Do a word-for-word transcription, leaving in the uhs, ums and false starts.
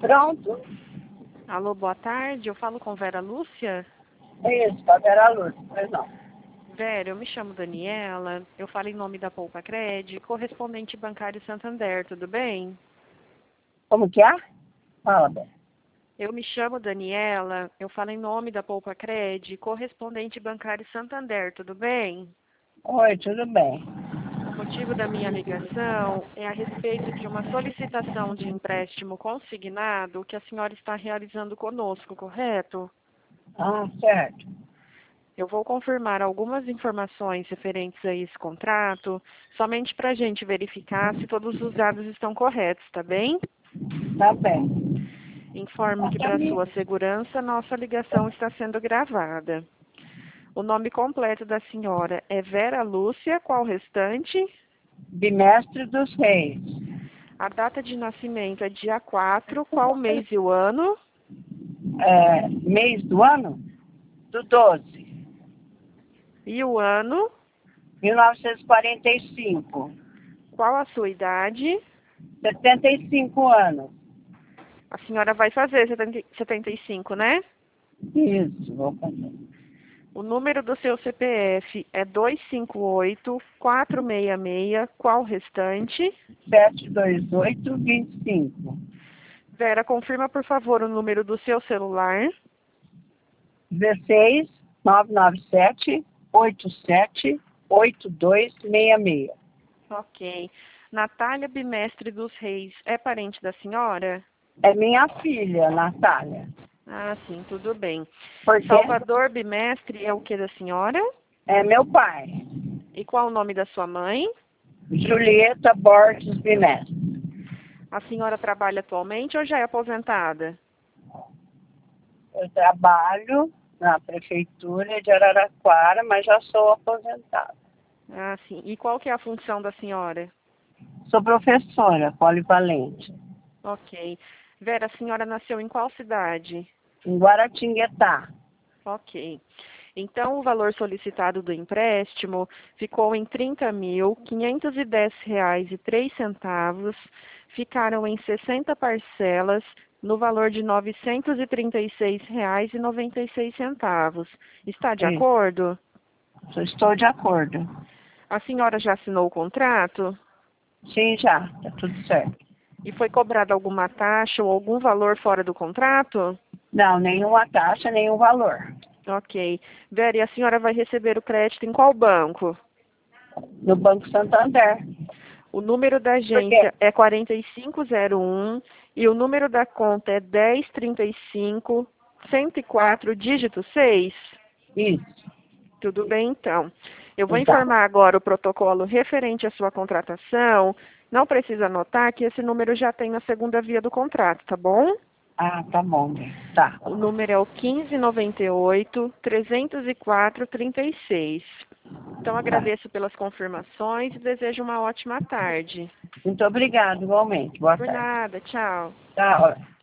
Pronto? Alô, boa tarde. Eu falo com Vera Lúcia. É isso, a Vera Lúcia, pois não. Vera, eu me chamo Daniela. Eu falo em nome da Poupa Cred, correspondente bancário Santander, tudo bem? Como que é? Fala, Vera. Eu me chamo Daniela. Eu falo em nome da Poupa Cred, correspondente bancário Santander, tudo bem? Oi, tudo bem? O motivo da minha ligação é a respeito de uma solicitação de empréstimo consignado que a senhora está realizando conosco, correto? Ah, certo. Eu vou confirmar algumas informações referentes a esse contrato, somente para a gente verificar se todos os dados estão corretos, tá bem? Tá bem. Informo que, Pra para mim, sua segurança, nossa ligação está sendo gravada. O nome completo da senhora é Vera Lúcia, qual o restante? bimestre dos reis. A data de nascimento é dia quatro, qual o mês e o ano? É, mês do ano? Do doze. E o ano? mil novecentos e quarenta e cinco. Qual a sua idade? setenta e cinco anos. A senhora vai fazer setenta e cinco, né? Isso, vou fazer. O número do seu C P F é dois cinco oito, quatro seis seis, qual o restante? sete dois oito, vinte e cinco. Vera, confirma por favor o número do seu celular. dezesseis, nove nove sete, oito sete, oito dois seis seis. Ok. Natália Bimestre dos Reis é parente da senhora? É minha filha, Natália. Ah, sim, tudo bem. Por quê? Salvador Bimestre é o que da senhora? É meu pai. E qual o nome da sua mãe? Julieta Borges Bimestre. A senhora trabalha atualmente ou já é aposentada? Eu trabalho na prefeitura de Araraquara, mas já sou aposentada. Ah, sim. E qual que é a função da senhora? Sou professora polivalente, Ok. Vera, a senhora nasceu em qual cidade? em Guaratinguetá. Ok. Então, o valor solicitado do empréstimo ficou em trinta mil, quinhentos e dez reais e três centavos. Ficaram em sessenta parcelas, no valor de novecentos e trinta e seis reais e noventa e seis centavos. Está de Isso, acordo? estou de acordo. A senhora já assinou o contrato? Sim, já, está tudo certo. E foi cobrada alguma taxa ou algum valor fora do contrato? Não, nenhuma taxa, nenhum valor. Ok. Vera, e a senhora vai receber o crédito em qual banco? No Banco Santander. O número da Por quê? agência é quatro cinco zero um e o número da conta é dez trinta e cinco, cento e quatro, dígito seis. Isso, Tudo bem, então. Eu vou então. informar agora o protocolo referente à sua contratação. Não precisa anotar que esse número já tem na segunda via do contrato, tá bom? Ah, tá bom, tá. O número é o quinze noventa e oito, trezentos e quatro, trinta e seis. Então, Tá. agradeço pelas confirmações e desejo uma ótima tarde. Muito obrigada, igualmente. Boa Por tarde. nada, tchau. Tá, ó.